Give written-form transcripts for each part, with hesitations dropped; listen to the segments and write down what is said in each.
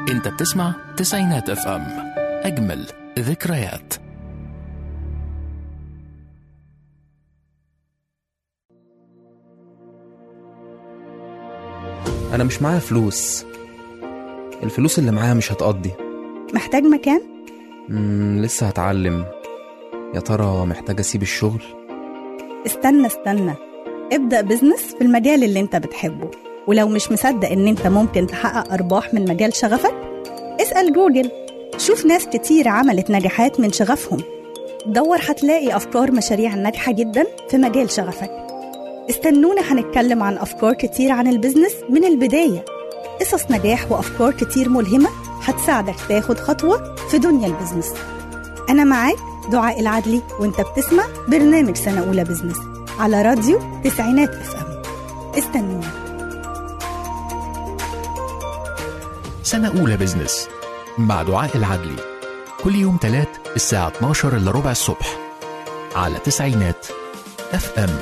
انت بتسمع تسعينات اف ام، اجمل ذكريات. أنا مش معايا فلوس، الفلوس اللي معايا مش هتقضي. محتاج مكان؟ لسه هتعلم. يا ترى محتاج أسيب الشغل؟ استنى، ابدأ بزنس في المجال اللي انت بتحبه، ولو مش مصدق ان انت ممكن تحقق أرباح من مجال شغفك، اسأل جوجل، شوف ناس كتير عملت نجاحات من شغفهم. دور هتلاقي أفكار مشاريع ناجحة جدا في مجال شغفك. استنونا، هنتكلم عن أفكار كتير عن البزنس من البداية، قصص نجاح وأفكار كتير ملهمة هتساعدك تاخد خطوة في دنيا البزنس. أنا معاك دعاء العدلي، وانت بتسمع برنامج سنة أولى بزنس على راديو تسعينات اف ام. استنونا. سنة أولى بزنس مع دعاء العدلي، كل يوم تلات الساعة 12 إلا ربع الصبح على تسعينات اف ام.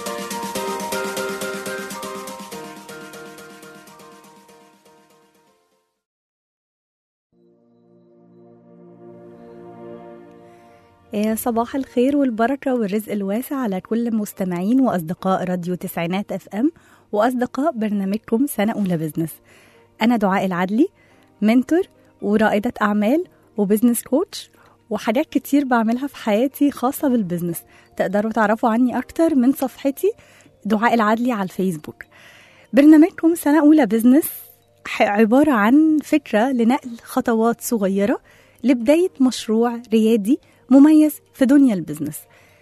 يا صباح الخير والبركة والرزق الواسع على كل مستمعين وأصدقاء راديو تسعينات اف ام وأصدقاء برنامجكم سنة أولى بزنس. أنا دعاء العدلي، منتور ورائدة أعمال وبزنس كوتش، وحاجات كتير بعملها في حياتي خاصة بالبزنس. تقدروا تعرفوا عني أكتر من صفحتي دعاء العدلي على الفيسبوك. برنامجكم سنة أولى بزنس عبارة عن فكرة لنقل خطوات صغيرة لبداية مشروع ريادي مميز في دنيا البزنس.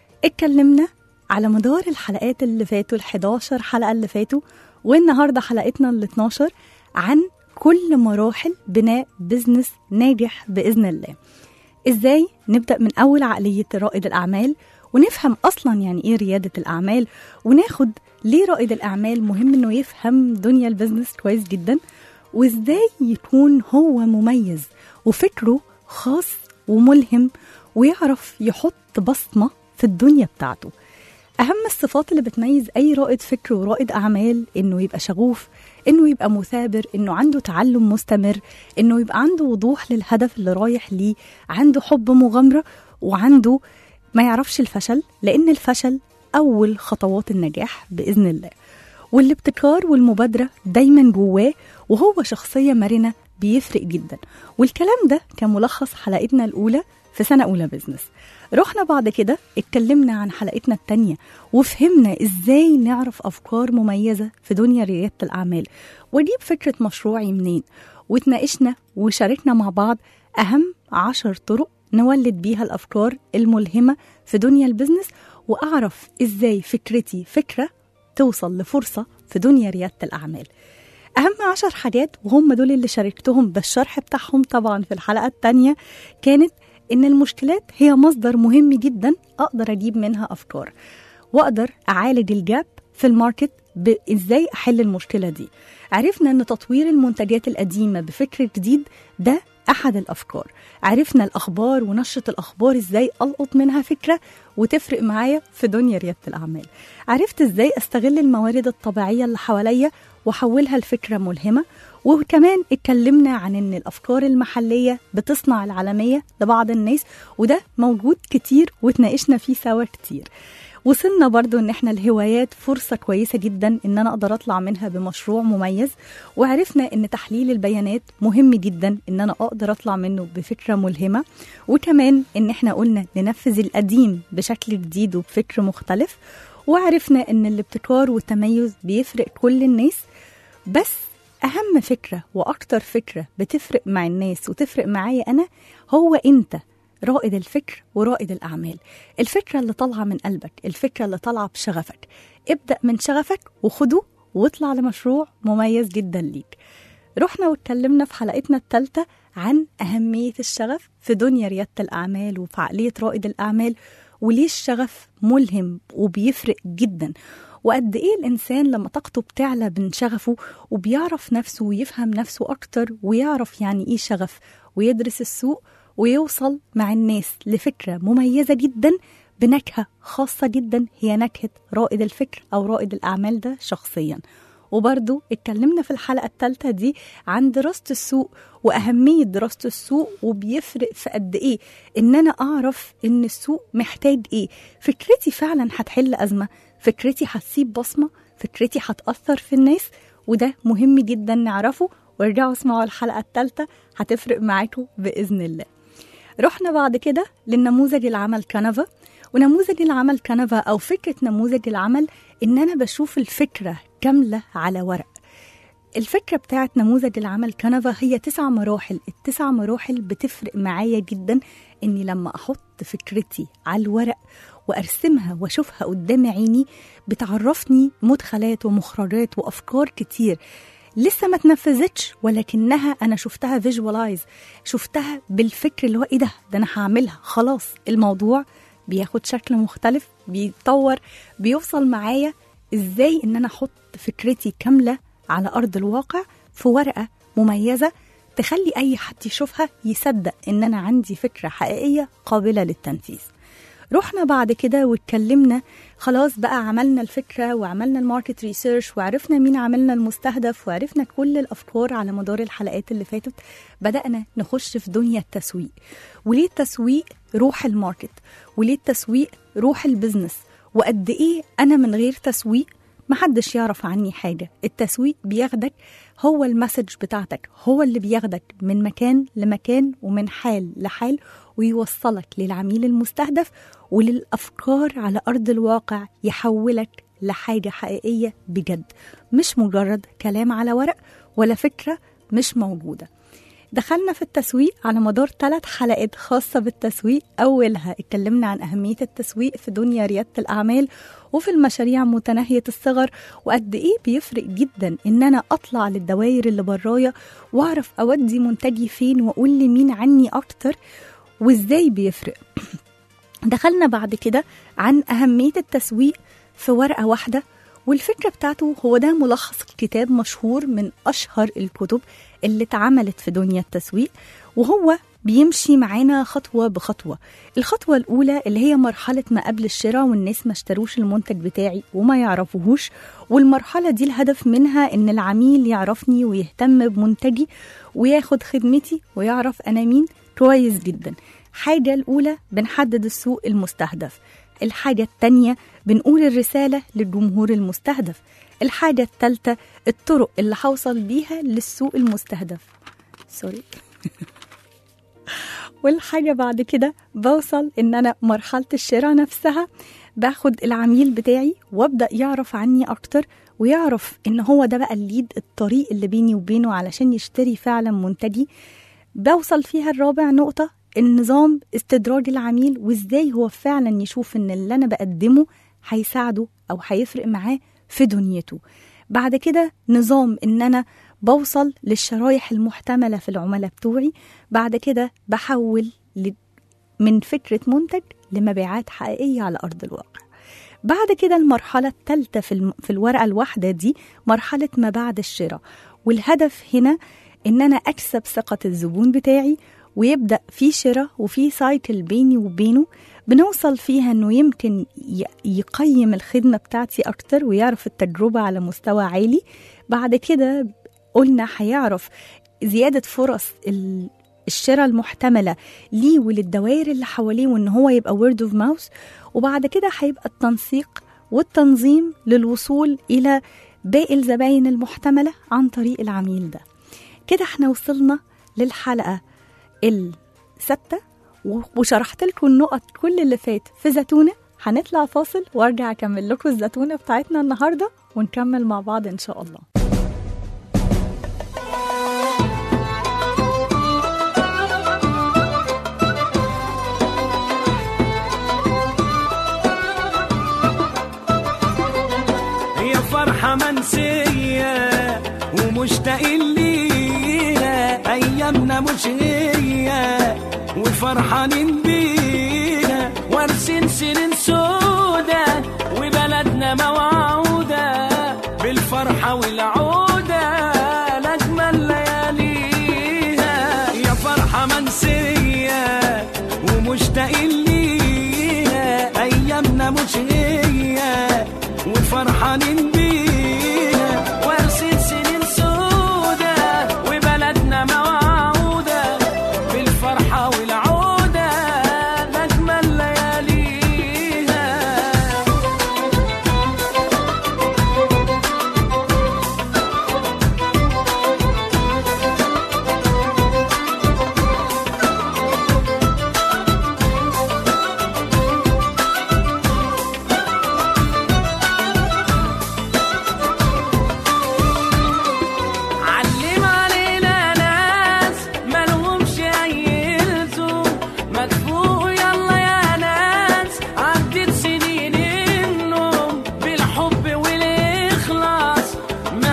اتكلمنا على مدار الحلقات اللي فاتوا، ال11 حلقة اللي فاتوا، والنهاردة حلقتنا ال12 عن كل مراحل بناء بزنس ناجح بإذن الله. إزاي نبدأ من أول عقلية رائد الأعمال، ونفهم أصلا يعني إيه ريادة الأعمال، وناخد ليه رائد الأعمال مهم إنه يفهم دنيا البزنس كويس جدا، وإزاي يكون هو مميز وفكره خاص وملهم ويعرف يحط بصمة في الدنيا بتاعته. أهم الصفات اللي بتميز أي رائد فكر ورائد أعمال إنه يبقى شغوف، إنه يبقى مثابر، إنه عنده تعلم مستمر، إنه يبقى عنده وضوح للهدف اللي رايح ليه، عنده حب مغامرة، وعنده ما يعرفش الفشل، لأن الفشل أول خطوات النجاح بإذن الله. والابتكار والمبادرة دايما جواه، وهو شخصية مرنة بيفرق جدا. والكلام ده كان ملخص حلقتنا الأولى في سنة أولى بزنس. رحنا بعد كده اتكلمنا عن حلقتنا التانية، وفهمنا إزاي نعرف أفكار مميزة في دنيا ريادة الأعمال، وأجيب فكرة مشروعي منين، واتناقشنا وشاركنا مع بعض أهم 10 طرق نولد بيها الأفكار الملهمة في دنيا البزنس، وأعرف إزاي فكرتي فكرة توصل لفرصة في دنيا ريادة الأعمال. أهم 10 حاجات، وهم دول اللي شاركتهم بالشرح بتاعهم طبعا في الحلقة التانية، كانت إن المشكلات هي مصدر مهم جدا أقدر أجيب منها أفكار، وأقدر أعالج الجاب في الماركت إزاي أحل المشكلة دي. عرفنا أن تطوير المنتجات القديمة بفكر جديد ده أحد الأفكار. عرفنا الأخبار ونشرة الأخبار إزاي ألقط منها فكرة وتفرق معايا في دنيا ريادة الأعمال. عرفت إزاي أستغل الموارد الطبيعية اللي حواليا وحولها لفكرة ملهمة. وكمان اتكلمنا عن ان الافكار المحلية بتصنع العالمية لبعض الناس، وده موجود كتير وتناقشنا فيه سوا كتير. وصلنا برضو ان احنا الهوايات فرصة كويسة جدا ان انا اقدر اطلع منها بمشروع مميز، وعرفنا ان تحليل البيانات مهم جدا ان انا اقدر اطلع منه بفكرة ملهمة. وكمان ان احنا قلنا ننفذ القديم بشكل جديد وبفكر مختلف. وعرفنا ان الابتكار والتميز بيفرق كل الناس، بس أهم فكرة وأكتر فكرة بتفرق مع الناس وتفرق معايا أنا هو أنت رائد الفكر ورائد الأعمال. الفكرة اللي طالعة من قلبك، الفكرة اللي طالعة بشغفك. ابدأ من شغفك وخده واطلع لمشروع مميز جدا ليك. رحنا واتكلمنا في حلقتنا الثالثة عن أهمية الشغف في دنيا ريادة الأعمال وفي عقلية رائد الأعمال، وليه الشغف ملهم وبيفرق جدا، وقد إيه الإنسان لما طاقته بتعلى من شغفه وبيعرف نفسه ويفهم نفسه أكتر ويعرف يعني إيه شغف ويدرس السوق ويوصل مع الناس لفكرة مميزة جدا بنكهة خاصة جدا هي نكهة رائد الفكر أو رائد الأعمال ده شخصيا. وبرضو اتكلمنا في الحلقة الثالثة دي عن دراسة السوق وأهمية دراسة السوق، وبيفرق في قد إيه إن أنا أعرف إن السوق محتاج إيه. فكرتي فعلا هتحل أزمة، فكرتي هتسيب بصمة، فكرتي هتأثر في الناس، وده مهم جدا نعرفه. وارجعوا اسمعوا الحلقة الثالثة هتفرق معاكم بإذن الله. رحنا بعد كده للنموذج العمل كانفا. ونموذج العمل كانفا أو فكرة نموذج العمل إن أنا بشوف الفكرة كاملة على ورق. الفكرة بتاعت نموذج العمل كانفا هي 9 مراحل. ال9 مراحل بتفرق معايا جدا إني لما أحط فكرتي على الورق وأرسمها وأشوفها قدام عيني بتعرفني مدخلات ومخرجات وأفكار كتير لسه ما تنفذتش، ولكنها أنا شفتها فيجوالايز، شفتها بالفكر اللي هو إيه ده أنا هعملها خلاص. الموضوع بياخد شكل مختلف، بيتطور، بيوصل معايا إزاي إن أنا أحط فكرتي كاملة على أرض الواقع في ورقة مميزة تخلي أي حد يشوفها يصدق إن أنا عندي فكرة حقيقية قابلة للتنفيذ. رحنا بعد كده واتكلمنا خلاص بقى، عملنا الفكرة وعملنا الماركت ريسيرش وعرفنا مين عملنا المستهدف وعرفنا كل الأفكار على مدار الحلقات اللي فاتت. بدأنا نخش في دنيا التسويق، وليه التسويق روح الماركت، وليه التسويق روح البزنس، وقد إيه أنا من غير تسويق محدش يعرف عني حاجة. التسويق بياخدك، هو المسج بتاعتك، هو اللي بياخدك من مكان لمكان ومن حال لحال ويوصلك للعميل المستهدف وللأفكار على أرض الواقع، يحولك لحاجة حقيقية بجد، مش مجرد كلام على ورق ولا فكرة مش موجودة. دخلنا في التسويق على مدار 3 حلقات خاصة بالتسويق. أولها اتكلمنا عن أهمية التسويق في دنيا ريادة الأعمال وفي المشاريع متناهية الصغر، وقد إيه بيفرق جدا إن أنا أطلع للدوائر اللي برايا وأعرف أودي منتجي فين وأقول لمين عني أكتر وإزاي بيفرق. دخلنا بعد كده عن أهمية التسويق في ورقة واحدة، والفكرة بتاعته هو ده ملخص كتاب مشهور من أشهر الكتب اللي اتعملت في دنيا التسويق، وهو بيمشي معانا خطوة بخطوة. الخطوة الأولى اللي هي مرحلة ما قبل الشراء والناس ما اشتروش المنتج بتاعي وما يعرفوهوش، والمرحلة دي الهدف منها إن العميل يعرفني ويهتم بمنتجي وياخد خدمتي ويعرف أنا مين كويس جدا. حاجة الأولى بنحدد السوق المستهدف. الحاجة التانية بنقول الرسالة للجمهور المستهدف. الحاجة الثالثة الطرق اللي هوصل بيها للسوق المستهدف. سوري. والحاجة بعد كده بوصل إن أنا مرحلة الشراء نفسها، باخد العميل بتاعي وابدأ يعرف عني أكتر ويعرف إن هو ده بقى الليد، الطريق اللي بيني وبينه علشان يشتري فعلا منتجي. بوصل فيها الرابع نقطة، النظام استدراج العميل وإزاي هو فعلا يشوف إن اللي أنا بقدمه هيساعده أو هيفرق معاه في دنيته. بعد كده نظام إن أنا بوصل للشرايح المحتملة في العملاء بتوعي. بعد كده بحول من فكرة منتج لمبيعات حقيقية على أرض الواقع. بعد كده المرحلة الثالثة في الورقة الواحدة دي مرحلة ما بعد الشراء، والهدف هنا إن أنا أكسب ثقة الزبون بتاعي ويبدأ في شراء وفي سايكل بيني وبينه بنوصل فيها أنه يمكن يقيم الخدمة بتاعتي أكتر ويعرف التجربة على مستوى عالي. بعد كده قلنا هيعرف زيادة فرص الشراء المحتملة ليه وللدوائر اللي حواليه وأن هو يبقى word of mouth. وبعد كده هيبقى التنسيق والتنظيم للوصول إلى باقي الزباين المحتملة عن طريق العميل ده. كده احنا وصلنا للحلقة 6 وشرحت لكم النقط كل اللي فات في زتونة. هنطلع فاصل وارجع اكمل لكم الزتونة بتاعتنا النهاردة ونكمل مع بعض ان شاء الله. هي فرحة منسية ومشتاقين ليها، أيامنا مش هي وفرحانين بينا، وارسين سنين سودا وبلدنا موعودة بالفرحة والعودة لأجمل لياليها. يا فرحة منسية ومشتاقين ليها، أيامنا مش هي وفرحانين بينا،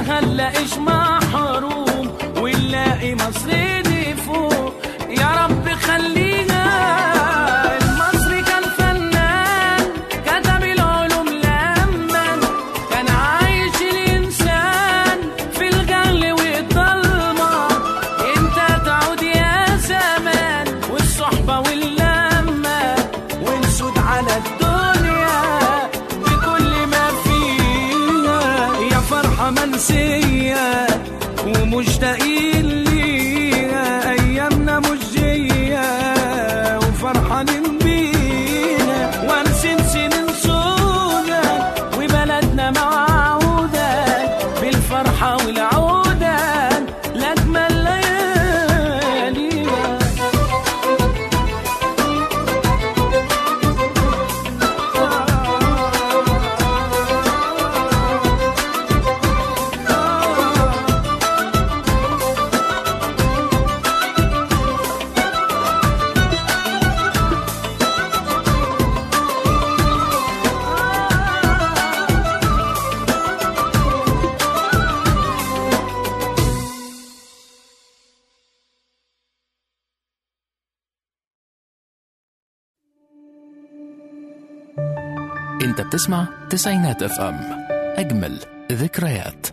هنلاقيش محروم ونلاقي مصر دي فوق. يا رب خلينا. المصري كان فنان كتب العلوم لما كان عايش الإنسان في الجهل والظلمة. انت تعود يا زمان والصحبة واللمة ونسود على الدنيا بكل ما فيها. يا فرحة منسية ومشتاقين ليها، أيامنا مش جاية وفرحانين بينا، وانسين ننسونا وبلدنا معودة بالفرحة والعودة لأجمل لياليها. انت بتسمع تسعينات اف ام، اجمل ذكريات.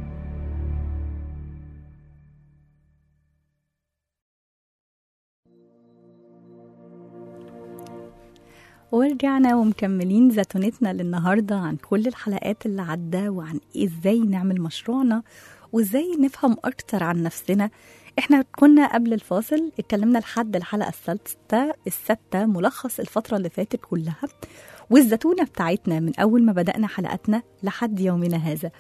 ورجعنا ومكملين زتونتنا للنهاردة عن كل الحلقات اللي عدى، وعن ازاي نعمل مشروعنا وازاي نفهم اكتر عن نفسنا. احنا كنا قبل الفاصل اتكلمنا لحد الحلقة الستة ملخص الفترة اللي فاتت كلها، والزتونة بتاعتنا من أول ما بدأنا حلقتنا لحد يومنا هذا.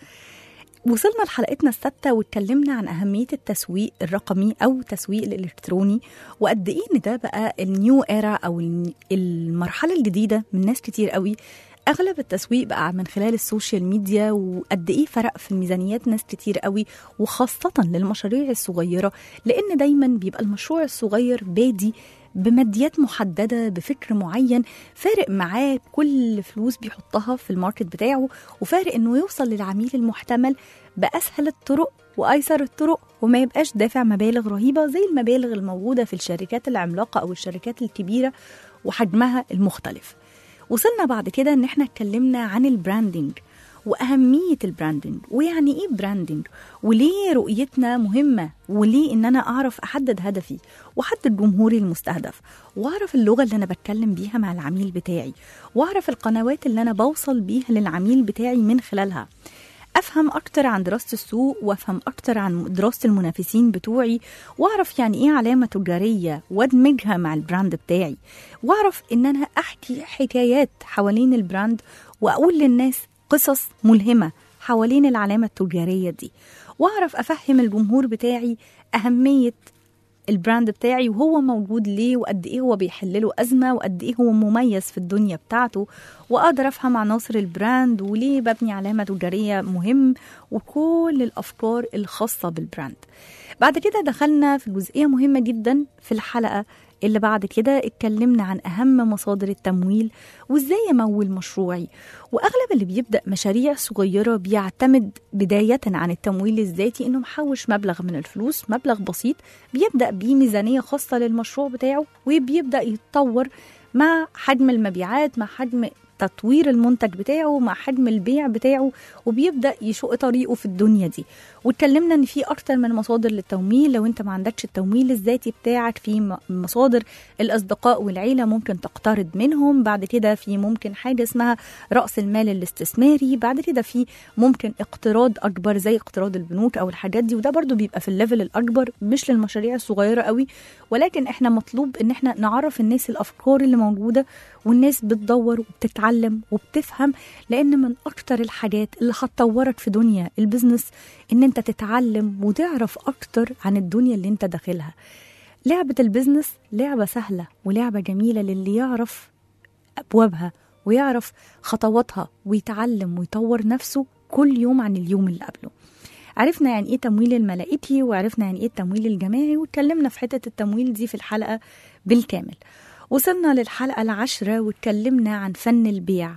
وصلنا لحلقتنا الستة واتكلمنا عن أهمية التسويق الرقمي أو التسويق الإلكتروني، وقد إيه إن ده بقى النيو إيرا أو المرحلة الجديدة من ناس كتير قوي. أغلب التسويق بقى من خلال السوشيال ميديا، وقد إيه فرق في الميزانيات ناس كتير قوي، وخاصة للمشاريع الصغيرة، لأن دايما بيبقى المشروع الصغير بادي بماديات محددة بفكر معين، فارق معاه كل فلوس بيحطها في الماركت بتاعه، وفارق انه يوصل للعميل المحتمل بأسهل الطرق وأيسر الطرق، وما يبقاش دافع مبالغ رهيبة زي المبالغ الموجودة في الشركات العملاقة أو الشركات الكبيرة وحجمها المختلف. وصلنا بعد كده ان احنا اتكلمنا عن البراندنج وأهمية البراندنج، ويعني إيه براندنج، وليه رؤيتنا مهمة، وليه إن أنا أعرف أحدد هدفي وأحدد جمهوري المستهدف، وأعرف اللغة اللي أنا بتكلم بيها مع العميل بتاعي، وأعرف القنوات اللي أنا بوصل بيها للعميل بتاعي من خلالها. أفهم أكتر عن دراسة السوق، وأفهم أكتر عن دراسة المنافسين بتوعي، وأعرف يعني إيه علامة تجارية وأدمجها مع البراند بتاعي، وأعرف إن أنا أحكي حكايات حوالين البراند وأقول للناس قصص ملهمة حوالين العلامة التجارية دي، وأعرف أفهم الجمهور بتاعي أهمية البراند بتاعي وهو موجود ليه، وقد إيه هو بيحلله أزمة، وقد إيه هو مميز في الدنيا بتاعته، وأقدر أفهم عناصر البراند وليه ببني علامة تجارية مهم، وكل الأفكار الخاصة بالبراند. بعد كده دخلنا في جزئية مهمة جدا في الحلقة اللي بعد كده، اتكلمنا عن أهم مصادر التمويل وإزاي أمول مشروعي. وأغلب اللي بيبدأ مشاريع صغيرة بيعتمد بداية عن التمويل الذاتي، إنه محوش مبلغ من الفلوس، مبلغ بسيط، بيبدأ بيه ميزانية خاصة للمشروع بتاعه، وبيبدأ يتطور مع حجم المبيعات، مع حجم تطوير المنتج بتاعه، مع حجم البيع بتاعه، وبيبدأ يشق طريقه في الدنيا دي. واتكلمنا ان في اكتر من مصادر للتمويل. لو انت ما عندكش التمويل الذاتي بتاعك، في مصادر الاصدقاء والعيلة ممكن تقترض منهم. بعد كده في ممكن حاجة اسمها رأس المال الاستثماري. بعد كده في ممكن اقتراض اكبر زي اقتراض البنوك او الحاجات دي، وده برضو بيبقى في الليفل الاكبر، مش للمشاريع الصغيرة قوي. ولكن احنا مطلوب ان احنا نعرف الناس الافكار اللي موجودة، والناس بتدور وبتتعلم وبتفهم، لان من اكتر الحاجات اللي هتطورك في دنيا البزنس ان انت تتعلم وتعرف اكتر عن الدنيا اللي انت داخلها. لعبة البزنس لعبة سهلة ولعبة جميلة للي يعرف ابوابها ويعرف خطواتها ويتعلم ويطور نفسه كل يوم عن اليوم اللي قبله. عرفنا يعني ايه تمويل الملائكي، وعرفنا يعني ايه التمويل الجماعي، واتكلمنا في حتة التمويل دي في الحلقة بالكامل. وصلنا للحلقة 10 واتكلمنا عن فن البيع،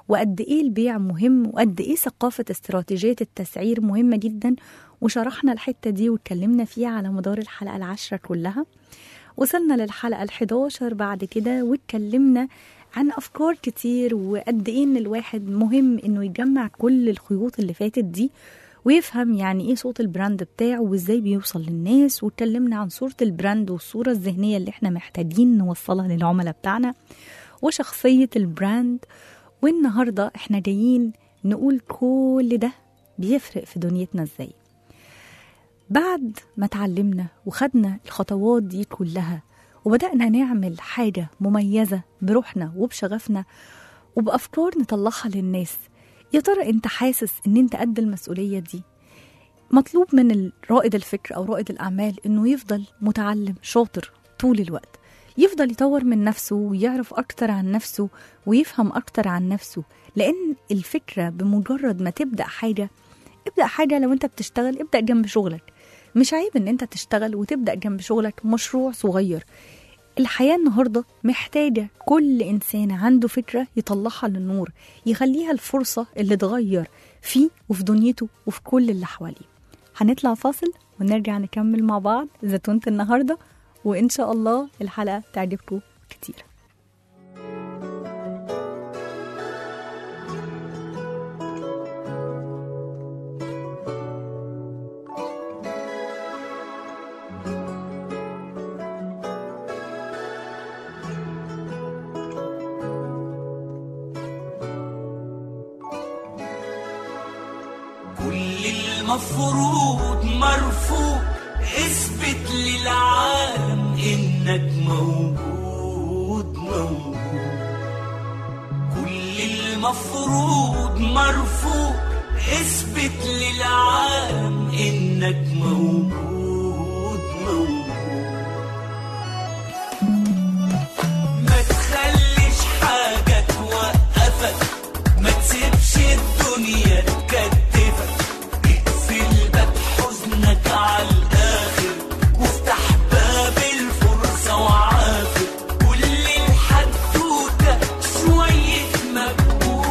وقد إيه البيع مهم، وقد إيه ثقافة استراتيجية التسعير مهمة جدا. وشرحنا الحتة دي واتكلمنا فيها على مدار الحلقة 10 كلها. وصلنا للحلقة 11 بعد كده واتكلمنا عن أفكار كتير، وقد إيه إن الواحد مهم إنه يجمع كل الخيوط اللي فاتت دي ويفهم يعني إيه صوت البراند بتاعه وإزاي بيوصل للناس. واتكلمنا عن صورة البراند والصورة الذهنية اللي إحنا محتاجين نوصلها للعملاء بتاعنا وشخصية البراند. والنهاردة إحنا جايين نقول كل ده بيفرق في دنيتنا إزاي. بعد ما اتعلمنا وخدنا الخطوات دي كلها وبدأنا نعمل حاجة مميزة بروحنا وبشغفنا وبأفكار نطلعها للناس، يا ترى انت حاسس ان انت قد المسؤولية دي؟ مطلوب من رائد الفكر أو رائد الأعمال انه يفضل متعلم شاطر طول الوقت، يفضل يطور من نفسه ويعرف أكتر عن نفسه ويفهم أكتر عن نفسه. لأن الفكرة بمجرد ما تبدأ حاجة، ابدأ حاجة. لو انت بتشتغل ابدأ جنب شغلك، مش عيب ان انت تشتغل وتبدأ جنب شغلك مشروع صغير. الحياة النهاردة محتاجة كل إنسان عنده فكرة يطلعها للنور، يخليها الفرصة اللي تغير فيه وفي دنيته وفي كل اللي حواليه. هنطلع فاصل ونرجع نكمل مع بعض زتونة النهاردة، وإن شاء الله الحلقة تعجبكم كتير. المفروض مرفوض، اثبت للعالم انك موجود. كل المفروض مرفوض، اثبت للعالم انك موجود. ما تخليش حاجة توقفك، ما تسيبش الدنيا تكتفك، على الآخر وافتح باب الفرصة وعافر. كل الحدوتة شوية مجهود.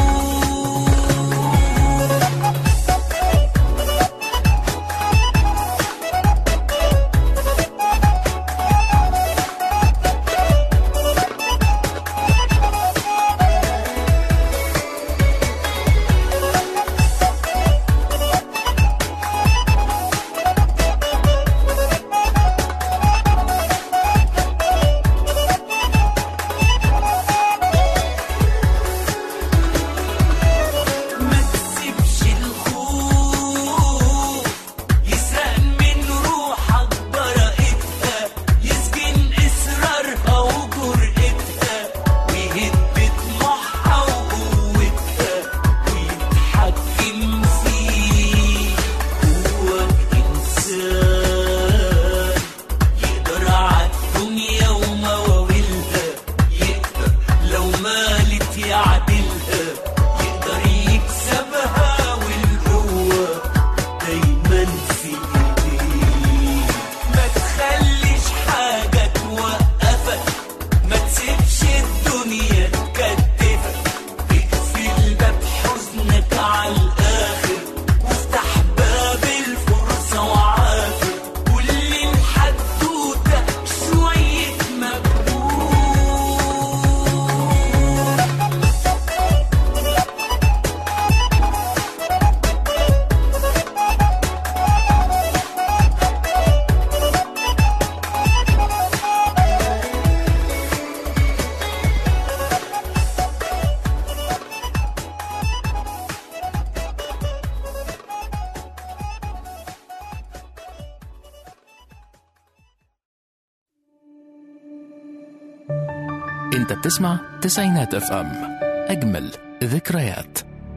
انت بتسمع تسعينات اف ام، اجمل ذكريات.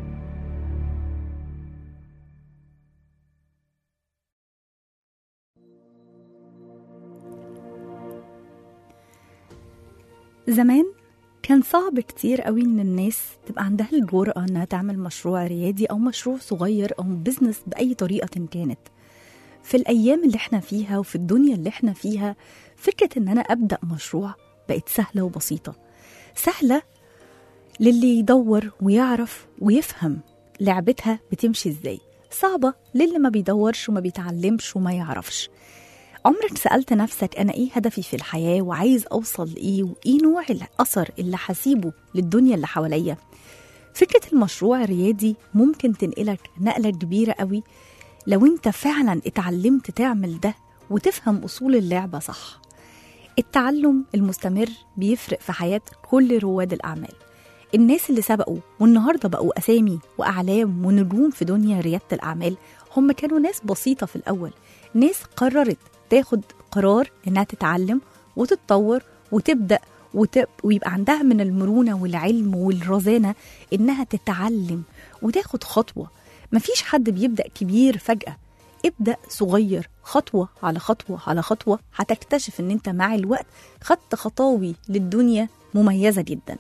زمان كان صعب كتير قوي ان الناس تبقى عندها الجرأة انها تعمل مشروع ريادي او مشروع صغير او بزنس بأي طريقة كانت. في الايام اللي احنا فيها وفي الدنيا اللي احنا فيها، فكرة ان انا ابدأ مشروع بقت سهلة وبسيطة. سهلة للي يدور ويعرف ويفهم لعبتها بتمشي ازاي، صعبة للي ما بيدورش وما بيتعلمش وما يعرفش. عمرك سألت نفسك أنا إيه هدفي في الحياة وعايز أوصل لإيه وإيه نوع الأثر اللي هسيبه للدنيا اللي حواليا؟ فكرة المشروع الريادي ممكن تنقلك نقلة كبيرة قوي لو أنت فعلا اتعلمت تعمل ده وتفهم أصول اللعبة صح. التعلم المستمر بيفرق في حياة كل رواد الأعمال. الناس اللي سبقوا والنهاردة بقوا أسامي وأعلام ونجوم في دنيا ريادة الأعمال هم كانوا ناس بسيطة في الأول، ناس قررت تاخد قرار إنها تتعلم وتتطور وتبدأ ويبقى عندها من المرونة والعلم والرزانة إنها تتعلم وتاخد خطوة. مفيش حد بيبدأ كبير فجأة، ابدأ صغير، خطوة على خطوة على خطوة، هتكتشف إن أنت مع الوقت خدت خطاوي للدنيا مميزة جدا.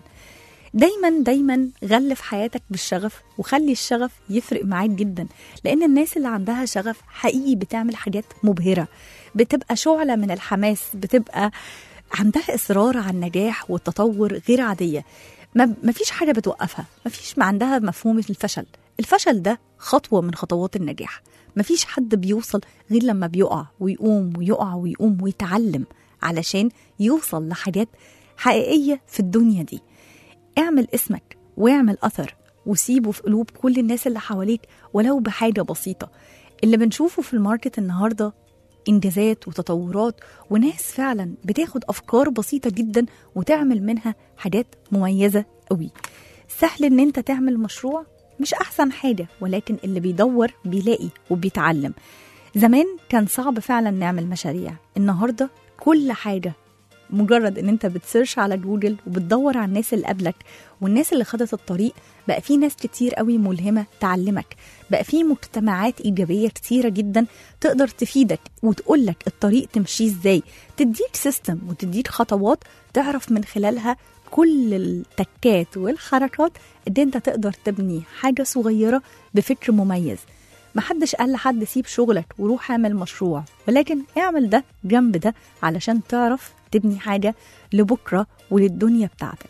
دايما غلف حياتك بالشغف وخلي الشغف يفرق معاك جدا، لأن الناس اللي عندها شغف حقيقي بتعمل حاجات مبهرة، بتبقى شعلة من الحماس، بتبقى عندها إصرار على النجاح والتطور غير عادية. ما فيش حاجة بتوقفها، ما فيش عندها مفهوم الفشل. الفشل ده خطوة من خطوات النجاح. ما فيش حد بيوصل غير لما بيقع ويقوم ويقع ويقوم ويتعلم علشان يوصل لحاجات حقيقية في الدنيا دي. اعمل اسمك واعمل أثر وسيبه في قلوب كل الناس اللي حواليك ولو بحاجة بسيطة. اللي بنشوفه في الماركت النهاردة إنجازات وتطورات وناس فعلا بتاخد أفكار بسيطة جدا وتعمل منها حاجات مميزة قوي. سهل إن أنت تعمل مشروع، مش أحسن حاجة، ولكن اللي بيدور بيلاقي وبيتعلم. زمان كان صعب فعلا نعمل مشاريع، النهاردة كل حاجة مجرد ان انت بتسيرش على جوجل وبتدور على الناس اللي قبلك والناس اللي خدت الطريق. بقى في ناس كتير قوي ملهمة تعلمك، بقى في مجتمعات إيجابية كتيرة جدا تقدر تفيدك وتقولك الطريق تمشي ازاي، تديك سيستم وتديك خطوات تعرف من خلالها كل التكات والحركات ان انت تقدر تبني حاجة صغيرة بفكر مميز. محدش قال لحد سيب شغلك وروح اعمل مشروع، ولكن اعمل ده جنب ده علشان تعرف تبني حاجة لبكرة وللدنيا بتاعتك.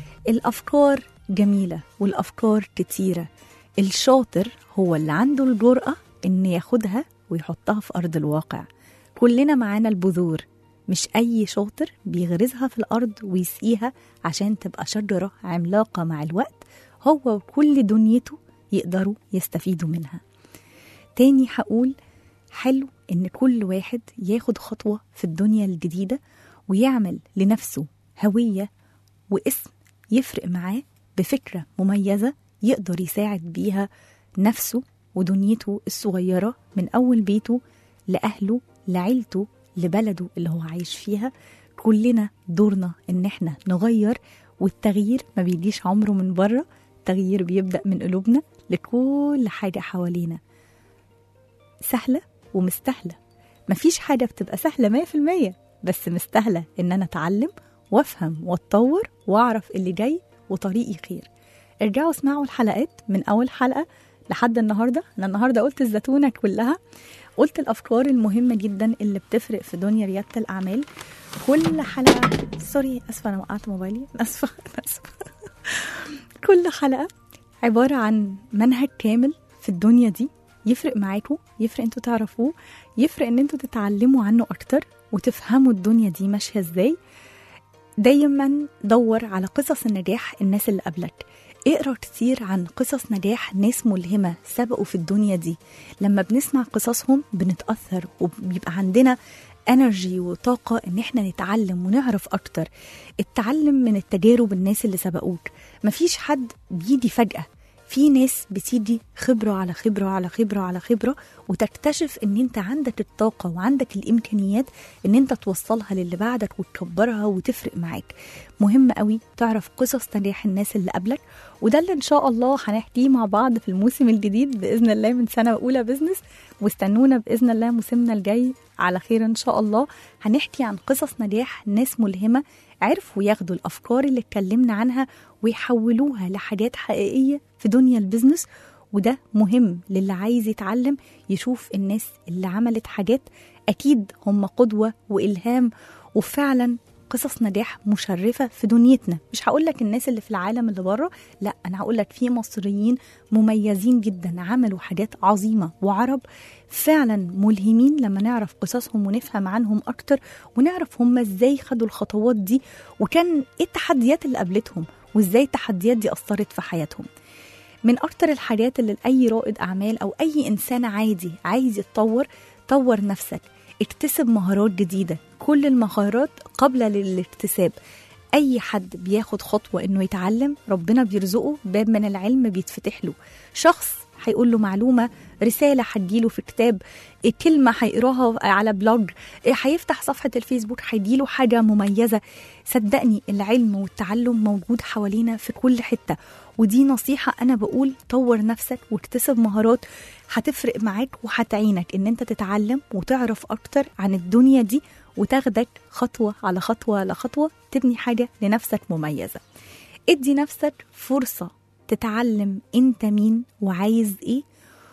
الأفكار جميلة والأفكار كتيرة، الشاطر هو اللي عنده الجرأة إن ياخدها ويحطها في أرض الواقع. كلنا معانا البذور، مش أي شاطر بيغرزها في الأرض ويسقيها عشان تبقى شجرة عملاقة مع الوقت هو وكل دنيته يقدروا يستفيدوا منها. تاني هقول حلو إن كل واحد ياخد خطوة في الدنيا الجديدة ويعمل لنفسه هوية واسم يفرق معاه بفكرة مميزة يقدر يساعد بيها نفسه ودنيته الصغيرة، من أول بيته لأهله لعيلته لبلده اللي هو عايش فيها. كلنا دورنا إن احنا نغير، والتغيير ما بيجيش عمره من بره، التغيير بيبدأ من قلوبنا لكل حاجة حوالينا. سهلة ومستهلة، مفيش حاجة بتبقى سهلة 100%، بس مستهلة إن أنا أتعلم وأفهم وأتطور وأعرف اللي جاي وطريقي خير. ارجعوا اسمعوا الحلقات من أول حلقة لحد النهاردة. أنا النهاردة قلت الزتونة كلها، قلت الأفكار المهمة جدا اللي بتفرق في دنيا ريادة الأعمال. كل حلقة أسفة أنا وقعت موبايلي، أسفة كل حلقة عبارة عن منهج كامل في الدنيا دي يفرق معاكم، يفرق انتوا تعرفوه، يفرق ان انتوا تتعلموا عنه اكتر وتفهموا الدنيا دي ماشية ازاي. دايما دور على قصص النجاح الناس اللي قبلك، اقرأ كتير عن قصص نجاح ناس ملهمة سبقوا في الدنيا دي. لما بنسمع قصصهم بنتأثر وبيبقى عندنا انرجي وطاقة ان احنا نتعلم ونعرف اكتر. التعلم من التجارب الناس اللي سبقوك، مفيش حد بيجي فجأة، في ناس بتيجي خبرة على خبرة على خبرة على خبرة وتكتشف ان انت عندك الطاقة وعندك الامكانيات ان انت توصلها للي بعدك وتكبرها وتفرق معاك. مهم قوي تعرف قصص نجاح الناس اللي قبلك، وده اللي ان شاء الله هنحكيه مع بعض في الموسم الجديد بإذن الله من سنة أولى بزنس. واستنونا بإذن الله موسمنا الجاي على خير ان شاء الله. هنحكي عن قصص نجاح ناس ملهمة عرفوا ياخدوا الأفكار اللي اتكلمنا عنها ويحولوها لحاجات حقيقية في دنيا البزنس. وده مهم للي عايز يتعلم يشوف الناس اللي عملت حاجات أكيد هم قدوة وإلهام، وفعلا قصص نجاح مشرفة في دنيتنا. مش هقولك الناس اللي في العالم اللي بره، لا، أنا هقولك في مصريين مميزين جدا عملوا حاجات عظيمة، وعرب فعلا ملهمين لما نعرف قصصهم ونفهم عنهم أكتر، ونعرف هم إزاي خدوا الخطوات دي، وكان إيه التحديات اللي قابلتهم، وإزاي التحديات دي أثرت في حياتهم. من أكتر الحاجات اللي أي رائد أعمال أو أي إنسان عادي عايز يتطور، طور نفسك، اكتسب مهارات جديدة. كل المهارات قابلة للاكتساب. أي حد بياخد خطوة إنه يتعلم، ربنا بيرزقه باب من العلم بيتفتح له. شخص هيقول له معلومة، رسالة هتجيله في كتاب، كلمة هيقراها على بلوج، هيفتح صفحة الفيسبوك هيجيله حاجة مميزة. صدقني العلم والتعلم موجود حوالينا في كل حتة، ودي نصيحة أنا بقول طور نفسك واكتسب مهارات هتفرق معاك وهتعينك إن أنت تتعلم وتعرف أكتر عن الدنيا دي، وتاخدك خطوة على خطوة على خطوة تبني حاجة لنفسك مميزة. ادي نفسك فرصة تتعلم انت مين وعايز ايه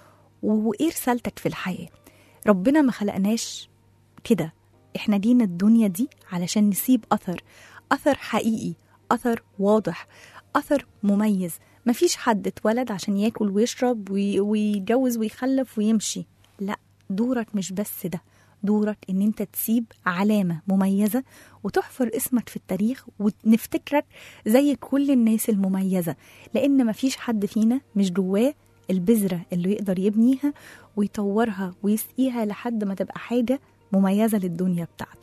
وايه رسالتك في الحياة. ربنا ما خلقناش كده، احنا جينا الدنيا دي علشان نسيب أثر حقيقي، أثر واضح، أثر مميز. مفيش حد اتولد عشان ياكل ويشرب ويتجوز ويخلف ويمشي، لا، دورك مش بس ده، دورك ان انت تسيب علامة مميزة وتحفر اسمك في التاريخ ونفتكرك زي كل الناس المميزة، لان مفيش حد فينا مش جواه البذرة اللي يقدر يبنيها ويطورها ويسقيها لحد ما تبقى حاجة مميزة للدنيا بتاعته.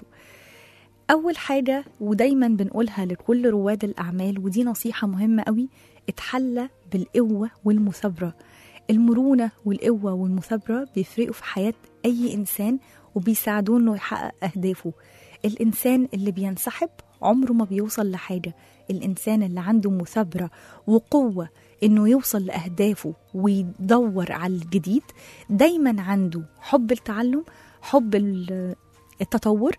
أول حاجة ودايما بنقولها لكل رواد الأعمال، ودي نصيحة مهمة قوي، اتحلى بالقوة والمثابرة. المرونة والقوة والمثابرة بيفرقوا في حياة أي إنسان وبيساعدوه إنه يحقق أهدافه. الإنسان اللي بينسحب عمره ما بيوصل لحاجة. الإنسان اللي عنده مثابرة وقوة إنه يوصل لأهدافه ويدور على الجديد، دايما عنده حب التعلم، حب التطور،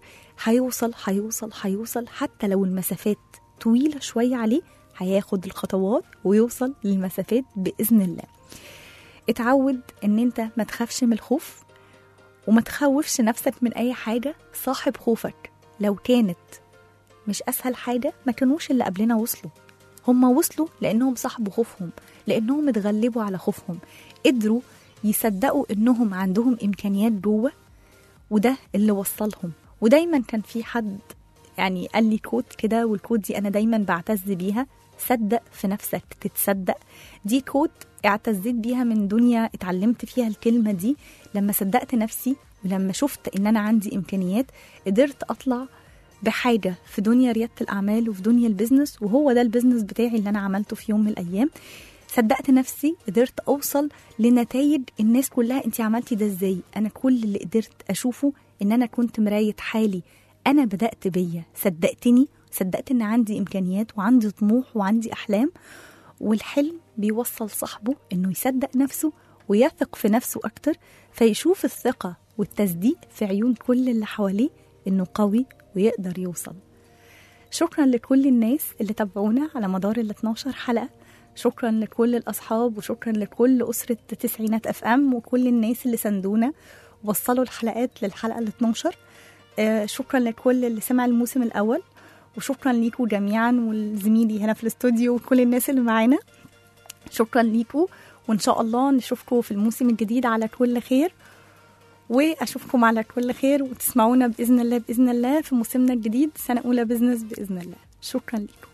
هيوصل حتى لو المسافات طويلة شوية عليه، هياخد الخطوات ويوصل للمسافات بإذن الله. اتعود ان انت ما تخافش من الخوف وما تخوفش نفسك من اي حاجة. صاحب خوفك، لو كانت مش اسهل حاجة ما كانوش اللي قبلنا وصلوا. هم وصلوا لانهم صاحبوا خوفهم، لانهم اتغلبوا على خوفهم، قدروا يصدقوا انهم عندهم امكانيات جوه، وده اللي وصلهم. ودايما كان في حد يعني قال لي كوت كده، والكوت دي انا دايما بعتز بيها، صدق في نفسك تتصدق. دي كوت اعتزيت بيها من دنيا اتعلمت فيها الكلمة دي. لما صدقت نفسي ولما شفت ان انا عندي امكانيات، قدرت اطلع بحاجة في دنيا ريادة الاعمال وفي دنيا البيزنس، وهو ده البيزنس بتاعي اللي انا عملته في يوم من الايام. صدقت نفسي، قدرت اوصل لنتائج الناس كلها انتي عملتي ده ازاي. انا كل اللي قدرت اشوفه ان انا كنت مراية حالي، انا بدأت بيا، صدقتني، صدقت ان عندي امكانيات وعندي طموح وعندي احلام. والحلم بيوصل صاحبه انه يصدق نفسه ويثق في نفسه اكتر، فيشوف الثقة والتصديق في عيون كل اللي حواليه انه قوي ويقدر يوصل. شكرا لكل الناس اللي تابعونا على مدار 12 حلقة. شكرا لكل الاصحاب، وشكرا لكل اسرة تسعينات FM وكل الناس اللي سندونا ووصلوا الحلقات للحلقة 12. شكرا لكل اللي سمع الموسم الاول، وشكرا ليكوا جميعا، والزميلي هنا في الاستوديو وكل الناس اللي معانا. شكرا ليكوا، وان شاء الله نشوفكم في الموسم الجديد على كل خير، واشوفكم على كل خير، وتسمعونا باذن الله في موسمنا الجديد سنة أولى بزنس باذن الله. شكرا ليكم.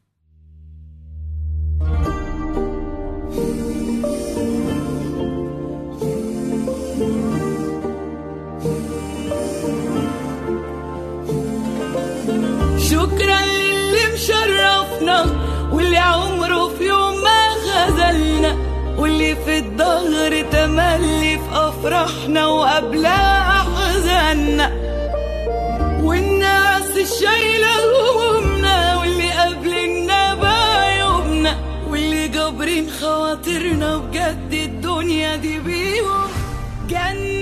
شكرا للي مشرفنا واللي عمره في يوم ما خذلنا، واللي في الظهر تملي في أفراحنا وقبلها أحزاننا، والناس الشايلة همومنا واللي قابلنا بعيوبنا، واللي جابرين خواطرنا بجد الدنيا دي بيهم جنة.